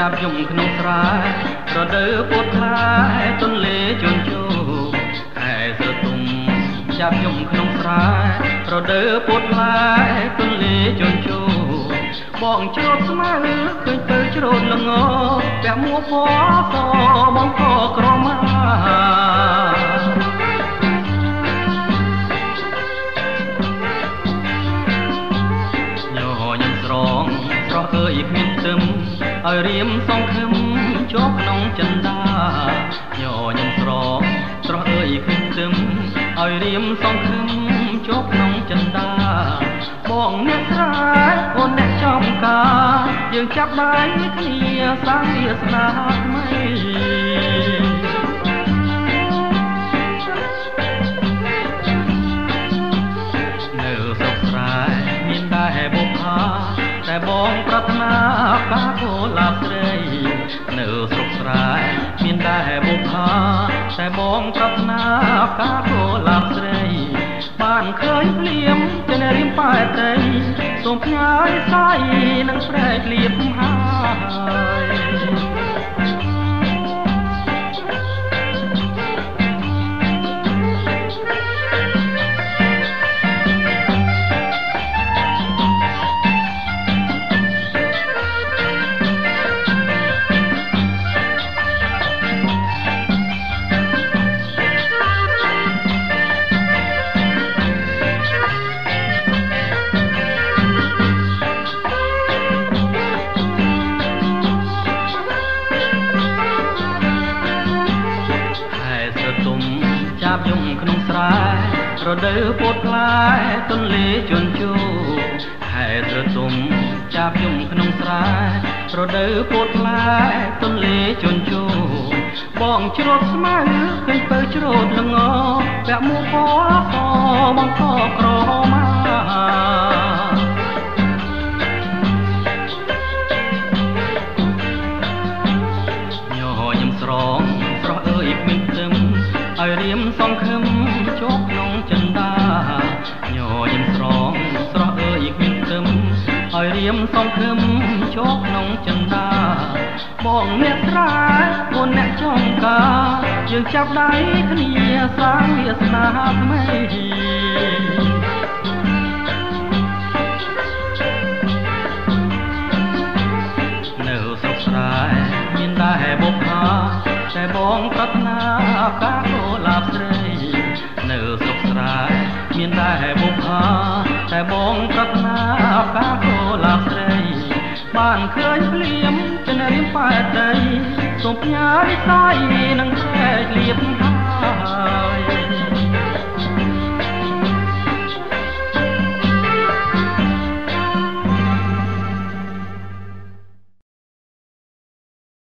ចាប់យំក្នុងស្រែរដូវពោតខ្លាយទន្លេជន់ជោខែស្រទុំចាប់យំក្នុងស្រែរដូវពោតខ្លាយទន្លេជន់ជោបងច្រូតស្មៅឃើញពើច្រូតល្ងពាក់មួកពណ៌សបងក៏ក្រមាស្រស់អើយគ្មានខ្ទឹមឲ្យរៀមសងខឹមជាប់ក្នុងចិន្តាញញឹមស្រស់អើយគ្មានខ្ទឹមឲ្យរៀមសងខឹមជាប់ក្នុងចិន្តាបងអ្នកស្រែអូនអ្នកចំការយើងចាប់ដៃគ្នាសាងវាសនាថ្មីនៅស្រុកស្រែមានដែរបុប្ផាតែបងប្រាថ្នាផ្កាកុលាបស្រីនៅស្រុកស្រែមានដែរបុប្ផាតែបងប្រាថ្នាផ្កាកុលាបស្រីបានឃើញភ្លៀមចេញរៀមប៉ែតីសូមផ្ញើសាយនឹងព្រែកលៀបហើយចាប់យំក្នុងស្រែរដូវពោតខ្លាយទន្លេជន់ជោខែត្រទុំចាប់យំក្នុងស្រែរដូវពោតខ្លាយទន្លេជន់ជោបងច្រូតស្មៅឃើញពើច្រូតល្ងពាក់មួកពណ៌សបងក៏ក្រមាញញឹមស្រស់អើយគ្មានខ្ទឹមឲ្យរៀមសងខឹមជាប់ក្នុងចិន្តាញញឹមស្រស់អើយគ្មានខ្ទឹមឲ្យរៀមសងខឹមជាប់ក្នុងចិន្តាបងអ្នកស្រែអូនអ្នកចំការយើងចាប់ដៃគ្នាសាងវាសនាថ្មីនៅស្រុកស្រែមានដែរបុប្ផាតែបងប្រាថ្នាផ្កាកុលាបស្រីនៅស្រុកស្រែមានដែរបុប្ផាតែបងប្រាថ្នាផ្កាកុលាបស្រីបានឃើញភ្លៀមចេញរៀមប៉ែតីសូមផ្ញើសាយនឹងព្រែកលៀប